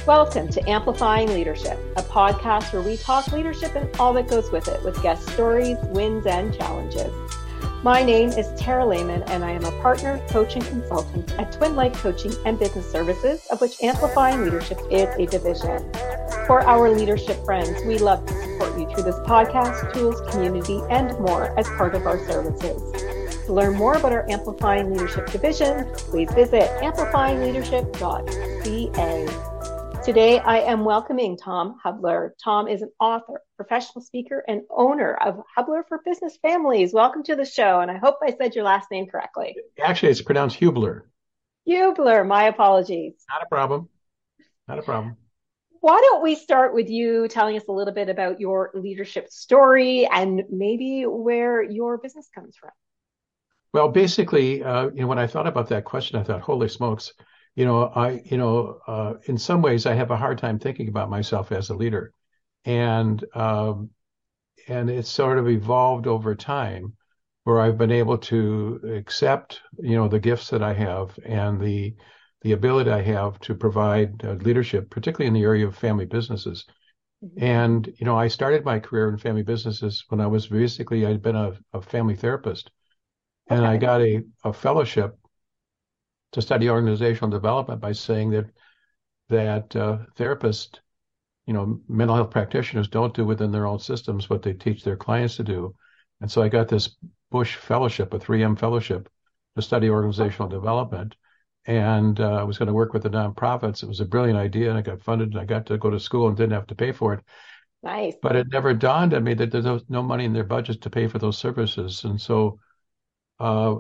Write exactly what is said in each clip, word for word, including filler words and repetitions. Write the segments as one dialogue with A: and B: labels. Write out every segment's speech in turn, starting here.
A: Welcome to Amplifying Leadership, a podcast where we talk leadership and all that goes with it with guest stories, wins, and challenges. My name is Tara Lehman, and I am a partner, coach, and consultant at Twin Life Coaching and Business Services, of which Amplifying Leadership is a division. For our leadership friends, we love to support you through this podcast, tools, community, and more as part of our services. To learn more about our Amplifying Leadership division, please visit amplifying leadership dot c a. Today, I am welcoming Tom Hubler. Tom is an author, professional speaker, and owner of Hubler for Business Families. Welcome to the show, and I hope I said your last name correctly.
B: Actually, it's pronounced Hubler.
A: Hubler, my apologies.
B: Not a problem. Not a problem.
A: Why don't we start with you telling us a little bit about your leadership story and maybe where your business comes from?
B: Well, basically, uh, you know, when I thought about that question, I thought, holy smokes. You know, I, you know, uh, in some ways, I have a hard time thinking about myself as a leader, and um, and it's sort of evolved over time, where I've been able to accept, you know, the gifts that I have and the the ability I have to provide uh, leadership, particularly in the area of family businesses. Mm-hmm. And you know, I started my career in family businesses when I was basically I'd been a, a family therapist, okay. And I got a, a fellowship to study organizational development by saying that that uh, therapists, you know, mental health practitioners don't do within their own systems what they teach their clients to do. And so I got this Bush Fellowship, a three M fellowship, to study organizational development. And uh, I was going to work with the nonprofits. It was a brilliant idea, and I got funded, and I got to go to school and didn't have to pay for it.
A: Nice.
B: But it never dawned on me that there's no money in their budgets to pay for those services. And so uh,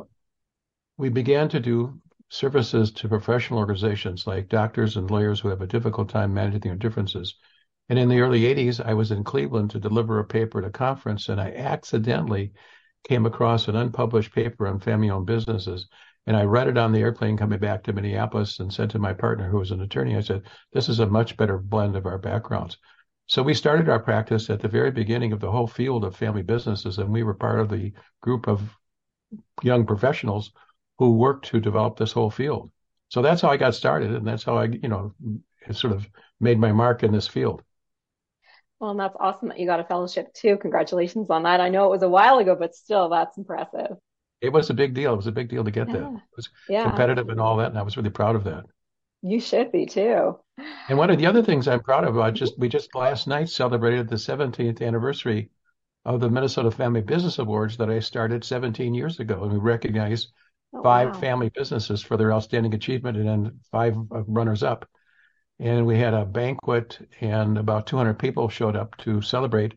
B: we began to do services to professional organizations like doctors and lawyers who have a difficult time managing their differences. And in the early eighties, I was in Cleveland to deliver a paper at a conference, and I accidentally came across an unpublished paper on family-owned businesses. And I read it on the airplane coming back to Minneapolis and said to my partner, who was an attorney, I said, this is a much better blend of our backgrounds. So we started our practice at the very beginning of the whole field of family businesses, and we were part of the group of young professionals who worked to develop this whole field. So that's how I got started, and that's how I, you know, sort of made my mark in this field.
A: Well, and that's awesome that you got a fellowship too. Congratulations on that. I know it was a while ago, but still, that's impressive.
B: It was a big deal. It was a big deal to get
A: yeah.
B: that. It was
A: yeah.
B: competitive and all that, and I was really proud of that.
A: You should be too.
B: And one of the other things I'm proud of, I just we just last night celebrated the seventeenth anniversary of the Minnesota Family Business Awards that I started seventeen years ago, and we recognized Oh, five wow. family businesses for their outstanding achievement, and then five runners up. And we had a banquet, and about two hundred people showed up to celebrate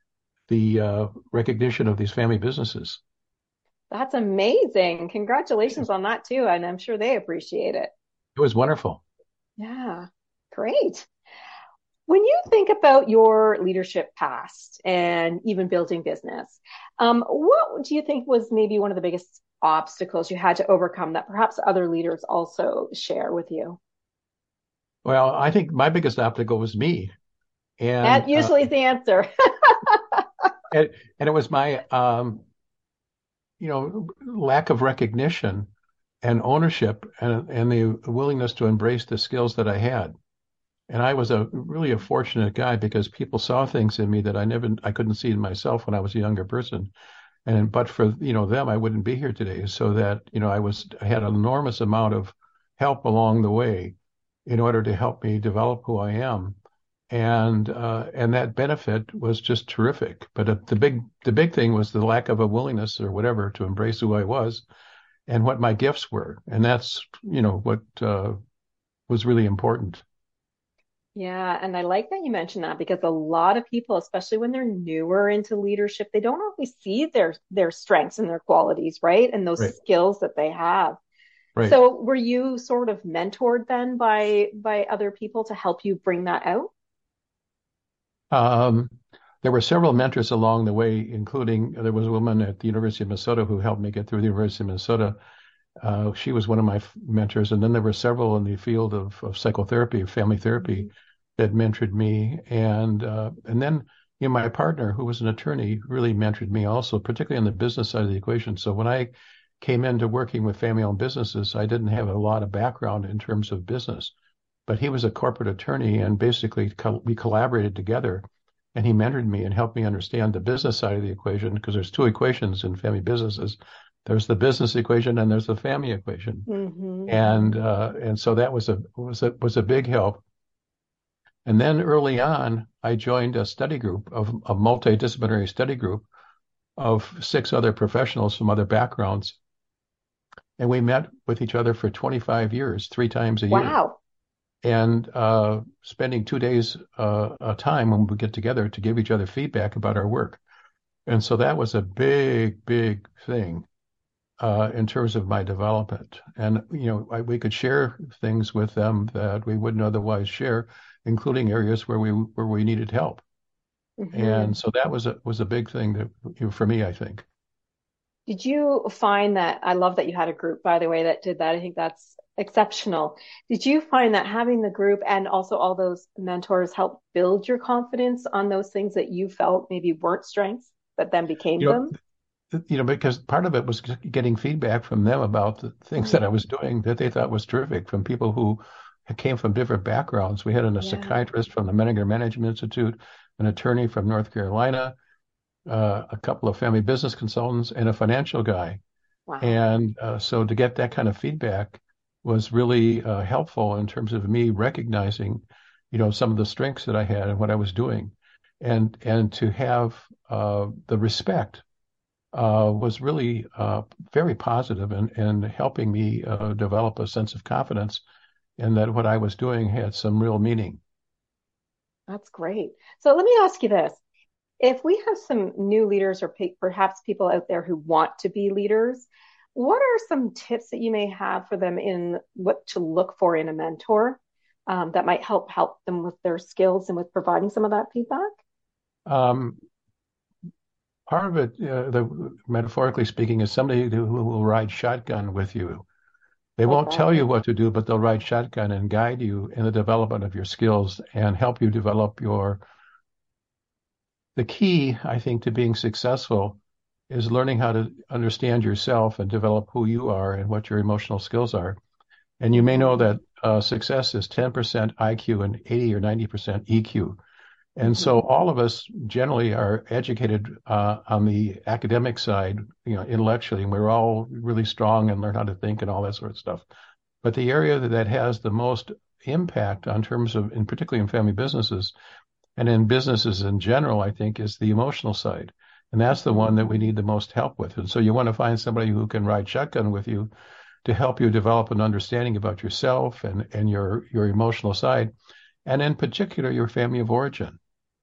B: the uh, recognition of these family businesses.
A: That's amazing. Congratulations on that too. And I'm sure they appreciate it.
B: It was wonderful.
A: Yeah, great. When you think about your leadership past and even building business, um, what do you think was maybe one of the biggest obstacles you had to overcome that perhaps other leaders also share with you?
B: Well, I think my biggest obstacle was me. And
A: that usually uh, is the answer.
B: and, and it was my, um, you know, lack of recognition and ownership and, and the willingness to embrace the skills that I had. And I was a really a fortunate guy because people saw things in me that I never, I couldn't see in myself when I was a younger person. And but for, you know, them, I wouldn't be here today. So that, you know, I was I had an enormous amount of help along the way in order to help me develop who I am. And uh, and that benefit was just terrific. But uh, the big the big thing was the lack of a willingness or whatever to embrace who I was and what my gifts were. And that's, you know, what uh, was really important.
A: Yeah. And I like that you mentioned that because a lot of people, especially when they're newer into leadership, they don't always see their, their strengths and their qualities, right? And those right. skills that they have. Right. So were you sort of mentored then by, by other people to help you bring that out?
B: Um, there were several mentors along the way, including there was a woman at the University of Minnesota who helped me get through the University of Minnesota. Uh, she was one of my f- mentors. And then there were several in the field of, of psychotherapy, of family therapy, that mentored me. And uh, and then you know, my partner, who was an attorney, really mentored me also, particularly on the business side of the equation. So when I came into working with family-owned businesses, I didn't have a lot of background in terms of business. but he was a corporate attorney, and basically co- we collaborated together, and he mentored me and helped me understand the business side of the equation, because there's two equations in family businesses. There's the business equation and there's the family equation.
A: Mm-hmm.
B: And uh, and so that was a was a was a big help. And then early on, I joined a study group of a multidisciplinary study group of six other professionals from other backgrounds. And we met with each other for twenty-five years, three times a year.
A: Wow.
B: And uh, spending two days uh, a time when we get together to give each other feedback about our work. And so that was a big, big thing uh, in terms of my development. And, you know, I, we could share things with them that we wouldn't otherwise share, including areas where we where we needed help.
A: Mm-hmm.
B: And so that was a was a big thing that, you know, for me, I think.
A: Did you find that, I love that you had a group, by the way, that did that. I think that's exceptional. Did you find that having the group and also all those mentors help build your confidence on those things that you felt maybe weren't strengths, but then became
B: You know,
A: them?
B: you know, because part of it was getting feedback from them about the things that I was doing that they thought was terrific, from people who came from different backgrounds. We had an, a
A: Yeah.
B: psychiatrist from the Menninger Management Institute, an attorney from North Carolina, uh, a couple of family business consultants, and a financial guy.
A: Wow.
B: And uh, so to get that kind of feedback was really uh, helpful in terms of me recognizing, you know, some of the strengths that I had and what I was doing, and and to have uh, the respect uh, was really uh, very positive in, in helping me uh, develop a sense of confidence in that what I was doing had some real meaning.
A: That's great. So let me ask you this. If we have some new leaders or pe- perhaps people out there who want to be leaders, what are some tips that you may have for them in what to look for in a mentor um, that might help help them with their skills and with providing some of that feedback?
B: Um, part of it, uh, the, metaphorically speaking, is somebody who, who will ride shotgun with you. They
A: Like
B: won't
A: that.
B: tell you what to do, but they'll ride shotgun and guide you in the development of your skills and help you develop your. The key, I think, to being successful is learning how to understand yourself and develop who you are and what your emotional skills are. And you may know that uh, success is ten percent I Q and eighty or ninety percent E Q. And so all of us generally are educated uh, on the academic side, you know, intellectually, and we're all really strong and learn how to think and all that sort of stuff. But the area that, that has the most impact on terms of, in particularly in family businesses and in businesses in general, I think, is the emotional side. And that's the one that we need the most help with. And so you want to find somebody who can ride shotgun with you to help you develop an understanding about yourself and, and your, your emotional side, and in particular, your family of origin.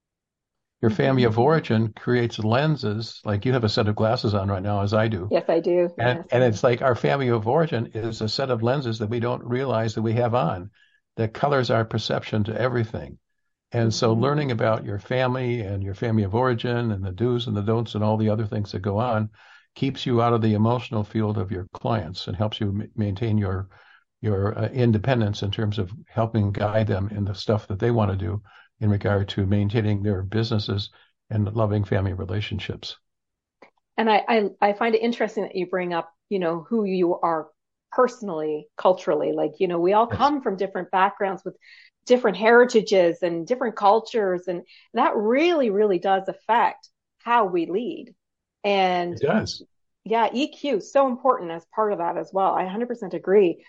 B: Your family of origin creates lenses, like you have a set of glasses on right now, as I do.
A: Yes, I do.
B: And,
A: Yes.
B: and it's like our family of origin is a set of lenses that we don't realize that we have on, that colors our perception to everything. And so learning about your family and your family of origin and the do's and the don'ts and all the other things that go on keeps you out of the emotional field of your clients and helps you m- maintain your your uh, independence in terms of helping guide them in the stuff that they want to do in regard to maintaining their businesses and loving family relationships.
A: And I, I, I find it interesting that you bring up, you know, who you are personally, culturally. Like, you know, we all
B: Yes.
A: come from different backgrounds with different heritages and different cultures. And that really, really does affect how we lead. And
B: It does.
A: yeah, E Q, so important as part of that as well. I one hundred percent agree.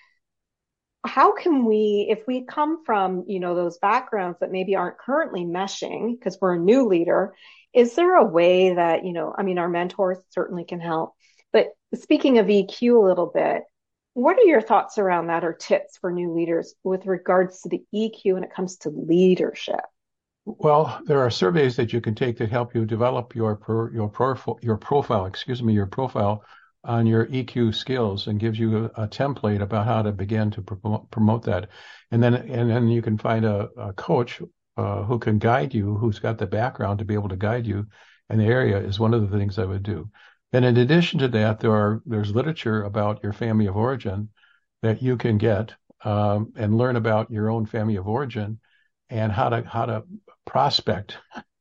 A: How can we, if we come from, you know, those backgrounds that maybe aren't currently meshing because we're a new leader, is there a way that, you know, I mean, our mentors certainly can help, but speaking of E Q a little bit, what are your thoughts around that or tips for new leaders with regards to the E Q when it comes to leadership?
B: Well, there are surveys that you can take that help you develop your pro, your profile, your profile, excuse me, your profile on your E Q skills, and gives you a, a template about how to begin to promote, promote that. And then and then you can find a, a coach uh, who can guide you, who's got the background to be able to guide you in the area, is one of the things I would do. And in addition to that, there are there's literature about your family of origin that you can get um, and learn about your own family of origin and how to how to prospect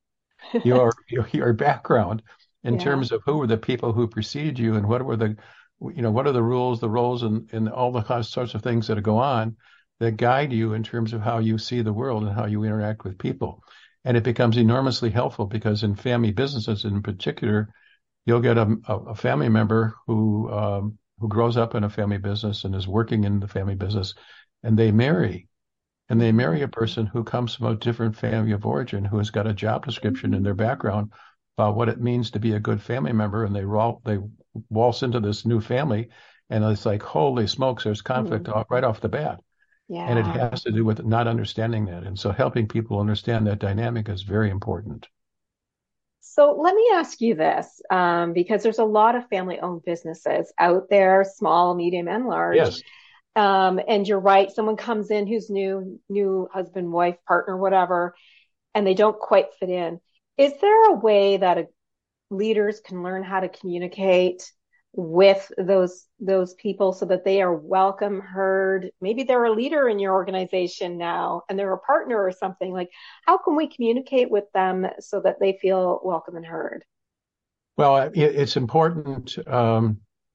B: your your, your background in
A: Yeah.
B: terms of who were the people who preceded you and what were the you know what are the rules, the roles, and and all the sorts of things that go on that guide you in terms of how you see the world and how you interact with people. And it becomes enormously helpful because in family businesses in particular, you'll get a, a family member who um, who grows up in a family business and is working in the family business, and they marry. And they marry a person who comes from a different family of origin, who has got a job description in their background about what it means to be a good family member. And they roll, they waltz into this new family, and it's like, holy smokes, there's conflict mm. right off the bat.
A: Yeah.
B: And it has to do with not understanding that. And so helping people understand that dynamic is very important.
A: So let me ask you this, um, because there's a lot of family-owned businesses out there, small, medium, and large.
B: Yes.
A: Um, and you're right. Someone comes in who's new, new husband, wife, partner, whatever, and they don't quite fit in. Is there a way that a, leaders can learn how to communicate with those those people so that they are welcome, heard? Maybe they're a leader in your organization now and they're a partner or something. Like, how can we communicate with them so that they feel welcome and heard?
B: Well, it, it's important. Um,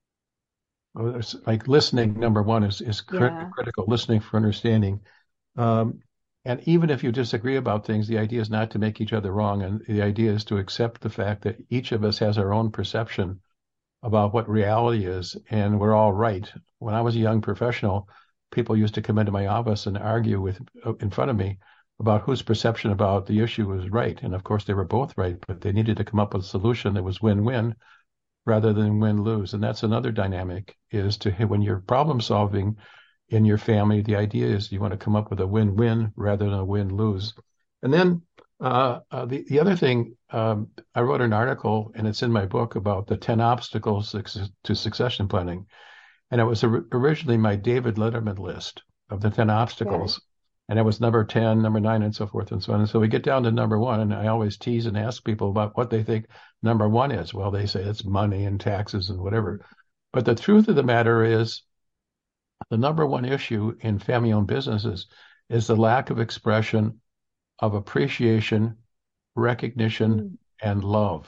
B: like listening, number one, is is crit-
A: Yeah.
B: critical. Listening for understanding. Um, and even if you disagree about things, the idea is not to make each other wrong, and the idea is to accept the fact that each of us has our own perception about what reality is, and we're all right. When I was a young professional, people used to come into my office and argue with in front of me about whose perception about the issue was right. And of course, they were both right, but they needed to come up with a solution that was win-win rather than win-lose. And that's another dynamic, is to when you're problem solving in your family, the idea is you want to come up with a win-win rather than a win-lose. And then uh, uh, the, the other thing, um, I wrote an article, and it's in my book, about the ten obstacles to succession planning. And it was originally my David Letterman list of the ten obstacles. Okay. And it was number ten, number nine, and so forth and so on. And so we get down to number one, and I always tease and ask people about what they think number one is. Well, they say it's money and taxes and whatever. But the truth of the matter is, the number one issue in family-owned businesses is the lack of expression of appreciation, recognition, mm. and love.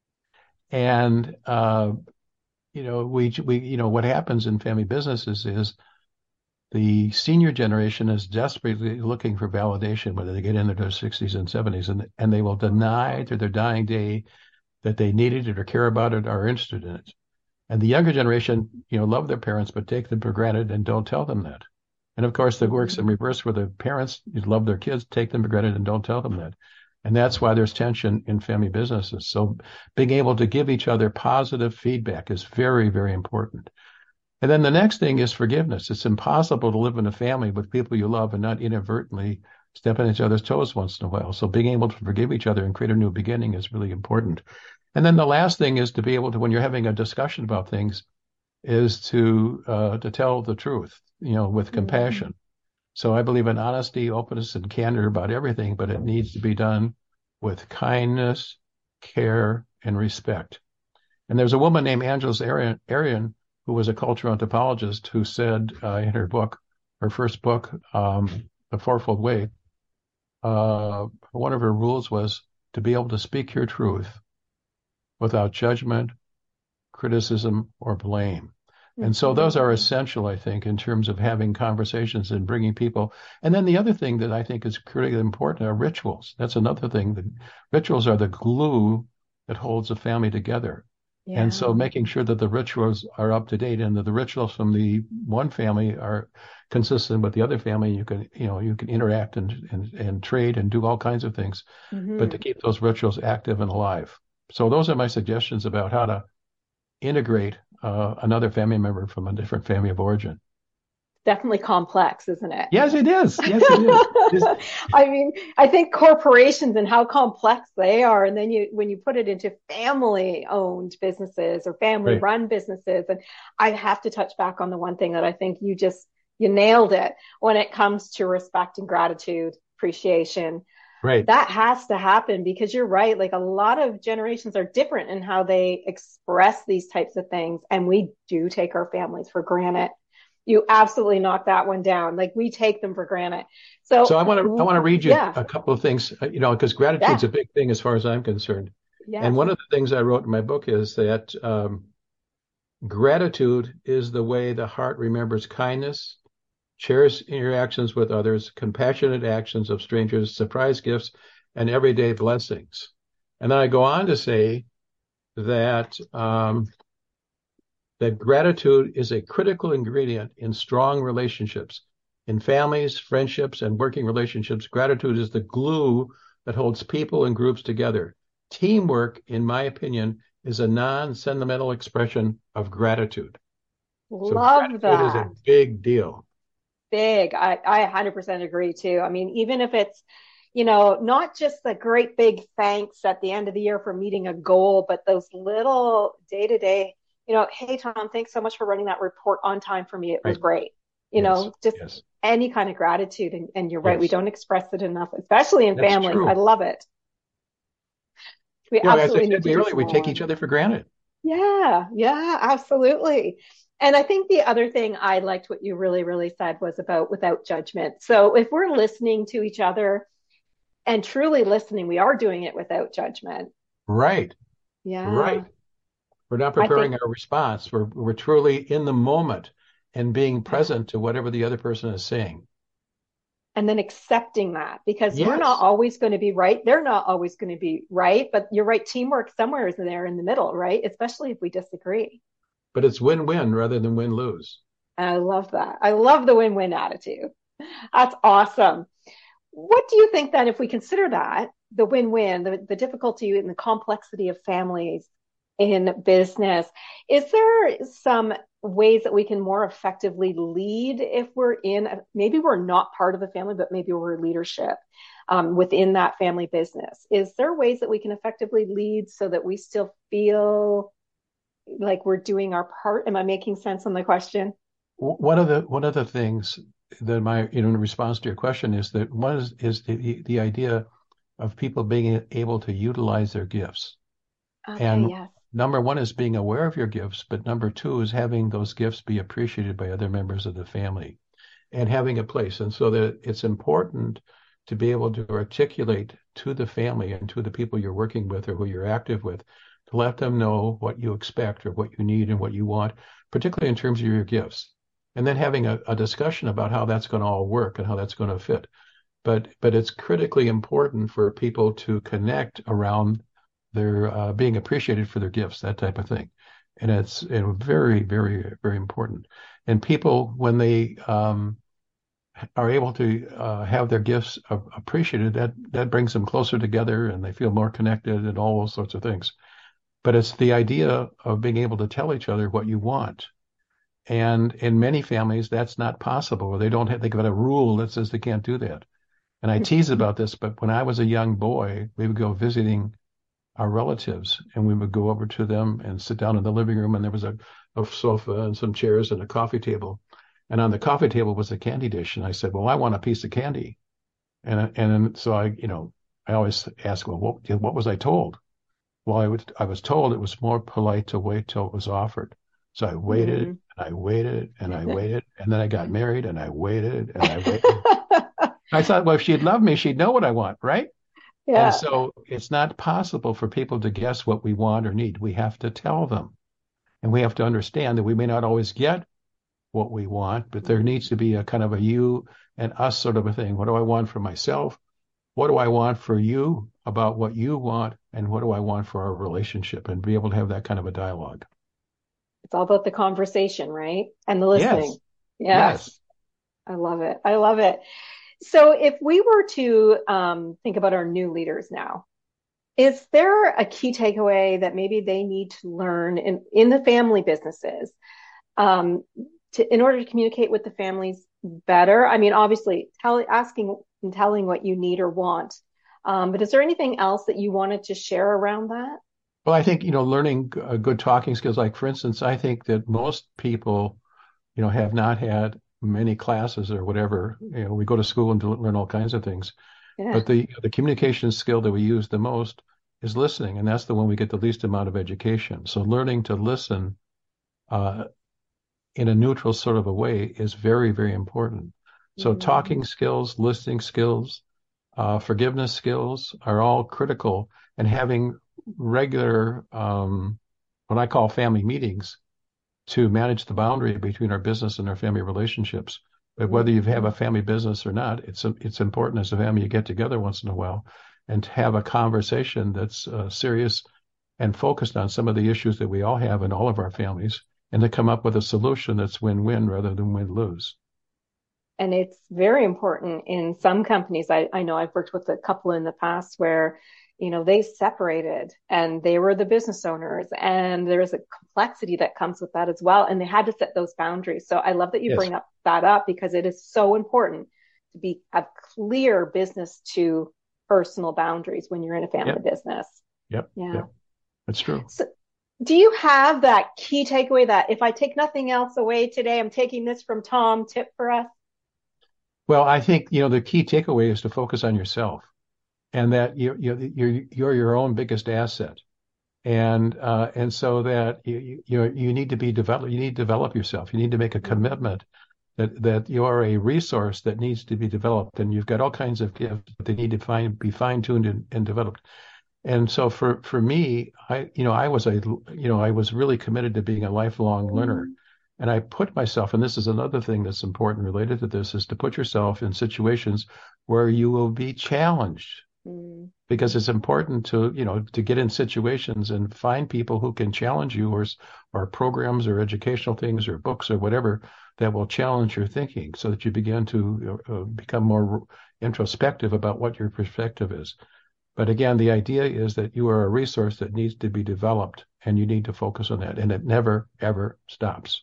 B: And, uh, you know, we, we, you know, what happens in family businesses is the senior generation is desperately looking for validation, whether they get into their sixties and seventies, and, and they will deny to their dying day that they needed it or care about it or are interested in it. And the younger generation, you know, love their parents, but take them for granted and don't tell them that. And of course, it works in reverse, where the parents love their kids, take them for granted, and don't tell them that. And that's why there's tension in family businesses. So being able to give each other positive feedback is very, very important. And then the next thing is forgiveness. It's impossible to live in a family with people you love and not inadvertently step on each other's toes once in a while. So being able to forgive each other and create a new beginning is really important. And then the last thing is to be able to, when you're having a discussion about things, is to uh, to tell the truth, you know, with compassion. Mm-hmm. So I believe in honesty, openness, and candor about everything, but it needs to be done with kindness, care, and respect. And there's a woman named Angeles Arrien, Arrien who was a cultural anthropologist, who said uh, in her book, her first book, um, The Fourfold Way, uh, one of her rules was to be able to speak your truth without judgment, criticism, or blame. Mm-hmm. And so those are essential, I think, in terms of having conversations and bringing people. And then the other thing that I think is critically important are rituals. That's another thing. The rituals are the glue that holds a family together. Yeah. And so making sure that the rituals are up to date, and that the rituals from the one family are consistent with the other family. You can, you know, you can interact and and, and trade and do all kinds of things, mm-hmm. but to keep those rituals active and alive. So those are my suggestions about how to integrate uh, another family member from a different family of origin.
A: Definitely complex, isn't it?
B: Yes, it is. Yes, it is.
A: I mean, I think corporations and how complex they are, and then you when you put it into family-owned businesses or family-run right. businesses, and I have to touch back on the one thing that I think you just you nailed it when it comes to respect and gratitude, appreciation.
B: Right.
A: That has to happen, because you're right. Like, a lot of generations are different in how they express these types of things, and we do take our families for granted. You absolutely knocked that one down. Like, we take them for granted. So,
B: so I want to I want to read you
A: yeah.
B: a couple of things, you know, because gratitude's yeah. a big thing as far as I'm concerned.
A: Yes.
B: And one of the things I wrote in my book is that um, gratitude is the way the heart remembers kindness, cherished interactions with others, compassionate actions of strangers, surprise gifts, and everyday blessings. And then I go on to say that um, that gratitude is a critical ingredient in strong relationships. In families, friendships, and working relationships, gratitude is the glue that holds people and groups together. Teamwork, in my opinion, is a non-sentimental expression of gratitude. So
A: Love
B: gratitude is a
A: that.
B: big deal.
A: Big. I, I one hundred percent agree too. I mean, even if it's, you know, not just the great big thanks at the end of the year for meeting a goal, but those little day to day, you know, hey, Tom, thanks so much for running that report on time for me. It was
B: Right.
A: great. You
B: Yes.
A: know, just
B: Yes.
A: any kind of gratitude. And, and you're right. We
B: Yes.
A: don't express it enough, especially in
B: That's
A: families. I
B: true.
A: love it. We
B: You know, as I
A: absolutely need
B: said
A: to do
B: earlier,
A: some
B: we take
A: more.
B: each other for granted.
A: Yeah, yeah, absolutely. And I think the other thing I liked what you really, really said was about without judgment. So if we're listening to each other and truly listening, we are doing it without judgment.
B: Right. Right.
A: Yeah,
B: We're not
A: I think,
B: preparing our response. We're we're truly in the moment and being
A: yeah.
B: present to whatever the other person is saying.
A: And then accepting that because we're not
B: Yes.
A: always going to be right. They're not always going to be right. But you're right. Teamwork somewhere is there in the middle, right? Especially if we disagree.
B: But it's win-win rather than win-lose.
A: And I love that. I love the win win attitude. That's awesome. What do you think then, if we consider that the win win, the, the difficulty and the complexity of families in business, is there some ways that we can more effectively lead if we're in, a, maybe we're not part of the family, but maybe we're leadership um, within that family business? Is there ways that we can effectively lead so that we still feel like we're doing our part? Am I making sense on the question?
B: One of the one of the things that my you know in response to your question is that one is is the the idea of people being able to utilize their gifts.
A: Okay,
B: And
A: yes.
B: number one is being aware of your gifts, but number two is having those gifts be appreciated by other members of the family and having a place. And so that it's important to be able to articulate to the family and to the people you're working with or who you're active with to let them know what you expect or what you need and what you want, particularly in terms of your gifts. And then having a, a discussion about how that's going to all work and how that's going to fit. But but it's critically important for people to connect around their uh, being appreciated for their gifts, that type of thing. And it's you know, very, very, very important. And people, when they um, are able to uh, have their gifts appreciated, that that brings them closer together, and they feel more connected, and all those sorts of things. But it's the idea of being able to tell each other what you want. And in many families, that's not possible, or they don't have, they've got a rule that says they can't do that. And I tease about this, but when I was a young boy, we would go visiting our relatives and we would go over to them and sit down in the living room, and there was a, a sofa and some chairs and a coffee table. And on the coffee table was a candy dish. And I said, well, I want a piece of candy. And and so I, you know, I always ask, well, what, what was I told? Well, I, would, I was told it was more polite to wait till it was offered. So I waited
A: Mm.
B: and I waited and I waited. And then I got married and I waited and I waited. I thought, well, if she'd love me, she'd know what I want, right? And
A: Yeah.
B: so it's not possible for people to guess what we want or need. We have to tell them. And we have to understand that we may not always get what we want, but there needs to be a kind of a you and us sort of a thing. What do I want for myself? What do I want for you about what you want? And what do I want for our relationship? And be able to have that kind of a dialogue.
A: It's all about the conversation, right? And the listening.
B: Yes.
A: Yes.
B: Yes.
A: I love it. I love it. So if we were to um, think about our new leaders now, is there a key takeaway that maybe they need to learn in, in the family businesses um, to, in order to communicate with the families better? I mean, obviously, tell, asking and telling what you need or want. Um, but is there anything else that you wanted to share around that?
B: Well, I think, you know, learning uh, good talking skills, like for instance, I think that most people, you know, have not had many classes or whatever. You know, we go to school and to learn all kinds of things,
A: Yeah.
B: but the the communication skill that we use the most is listening, and that's the one we get the least amount of education. So learning to listen uh, in a neutral sort of a way is very, very important. So
A: Mm-hmm.
B: talking skills, listening skills, uh, forgiveness skills are all critical, and having regular, um, what I call family meetings to manage the boundary between our business and our family relationships But whether you have a family business or not, it's it's important as a family you get together once in a while and to have a conversation that's uh, serious and focused on some of the issues that we all have in all of our families, and to come up with a solution that's win-win rather than win-lose.
A: And it's very important in some companies. I, I know I've worked with a couple in the past where, you know, they separated and they were the business owners, and there is a complexity that comes with that as well. And they had to set those boundaries. So I love that you yes. bring up that up, because it is so important to be have clear business to personal boundaries when you're in a family
B: yep.
A: business.
B: Yep.
A: Yeah,
B: yep. That's true.
A: So, do you have that key takeaway that if I take nothing else away today, I'm taking this from Tom tip for us?
B: Well, I think, you know, the key takeaway is to focus on yourself, and that you, you, you're, you're your own biggest asset. And, uh, and so that you, you, you need to be developed, you need to develop yourself. You need to make a commitment that, that you are a resource that needs to be developed, and you've got all kinds of gifts that they need to find, be fine tuned and, and developed. And so for, for me, I, you know, I was a, you know, I was really committed to being a lifelong learner. And I put myself, and this is another thing that's important related to this, is to put yourself in situations where you will be challenged, mm. because it's important to, you know, to get in situations and find people who can challenge you, or, or programs or educational things or books or whatever that will challenge your thinking, so that you begin to uh, become more introspective about what your perspective is. But again, the idea is that you are a resource that needs to be developed, and you need to focus on that, and it never, ever stops.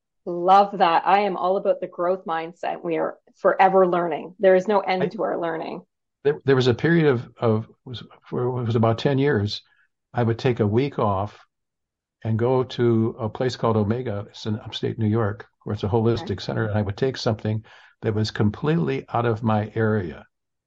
A: Love that. I am all about the growth mindset. We are forever learning. There is no end
B: I,
A: to our learning.
B: There, there was a period of, of was, for, it was about ten years, I would take a week off and go to a place called Omega. It's in upstate New York, where it's a holistic okay. center. And I would take something that was completely out of my area.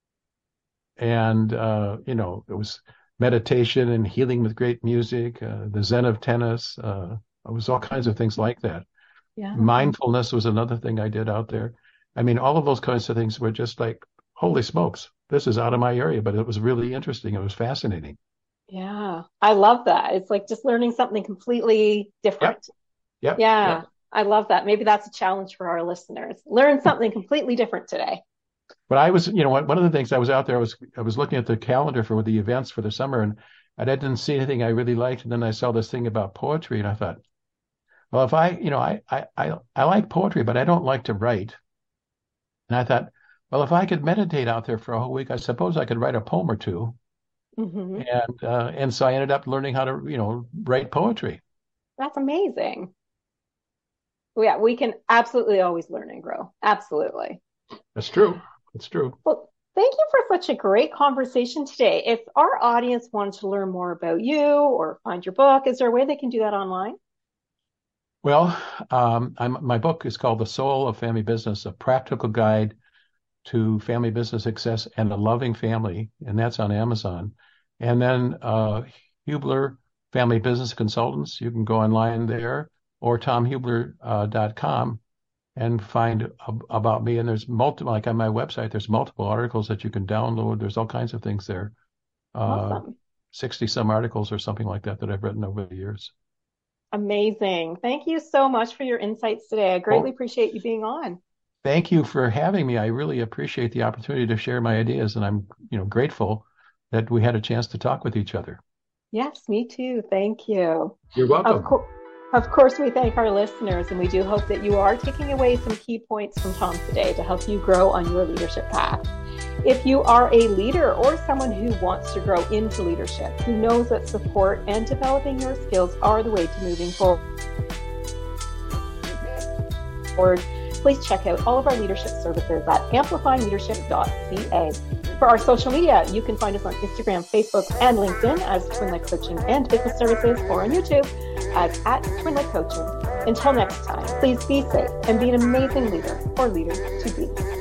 B: And, uh, you know, it was meditation and healing with great music, uh, the Zen of tennis. Uh, it was all kinds of things like that. Yeah. Mindfulness was another thing I did out there. I mean, all of those kinds of things were just like, holy smokes, this is out of my area, but it was really interesting. It was fascinating.
A: Yeah, I love that. It's like just learning something completely different.
B: Yep. Yep.
A: Yeah,
B: yep.
A: I love that. Maybe that's a challenge for our listeners. Learn something completely different today.
B: But I was, you know, one of the things I was out there, I was, I was looking at the calendar for the events for the summer, and I didn't see anything I really liked. And then I saw this thing about poetry, and I thought, well, if I, you know, I, I, I, I like poetry, but I don't like to write. And I thought, well, if I could meditate out there for a whole week, I suppose I could write a poem or two. Mm-hmm. And, uh, and so I ended up learning how to, you know, write poetry.
A: That's amazing. Yeah, we can absolutely always learn and grow. Absolutely.
B: That's true. That's true.
A: Well, thank you for such a great conversation today. If our audience wanted to learn more about you or find your book, is there a way they can do that online?
B: Well, um, I'm, my book is called The Soul of Family Business, a practical guide to family business success and a loving family, and that's on Amazon. And then uh, Hubler Family Business Consultants, you can go online there, or tom hubler dot com and find ab- about me. And there's multiple, like on my website, there's multiple articles that you can download. There's all kinds of things there.
A: Awesome.
B: Uh, sixty some articles or something like that that I've written over the years.
A: Amazing. Thank you so much for your insights today. I greatly oh, appreciate you being on.
B: Thank you for having me. I really appreciate the opportunity to share my ideas, and I'm, you know, grateful that we had a chance to talk with each other.
A: Yes, me too. Thank you.
B: You're welcome.
A: Of, co- of course, we thank our listeners, and we do hope that you are taking away some key points from Tom today to help you grow on your leadership path. If you are a leader or someone who wants to grow into leadership, who knows that support and developing your skills are the way to moving forward, please check out all of our leadership services at amplify leadership dot c a. For our social media, you can find us on Instagram, Facebook, and LinkedIn as Twinlike Coaching and Business Services, or on YouTube as at Twinlike Coaching. Until next time, please be safe and be an amazing leader or leader to be.